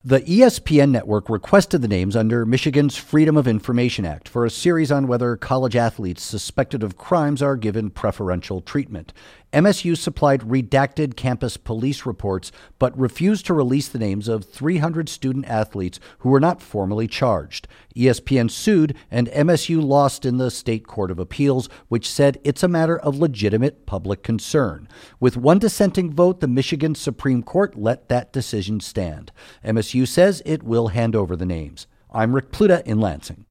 The ESPN network requested the names under Michigan's Freedom of Information Act for a series on whether college athletes suspected of crimes are given preferential treatment. MSU supplied redacted campus police reports, but refused to release the names of 300 student athletes who were not formally charged. ESPN sued, and MSU lost in the State Court of Appeals, which said it's a matter of legitimate public concern. With one dissenting vote, the Michigan Supreme Court let that decision stand. MSU says it will hand over the names. I'm Rick Pluta in Lansing.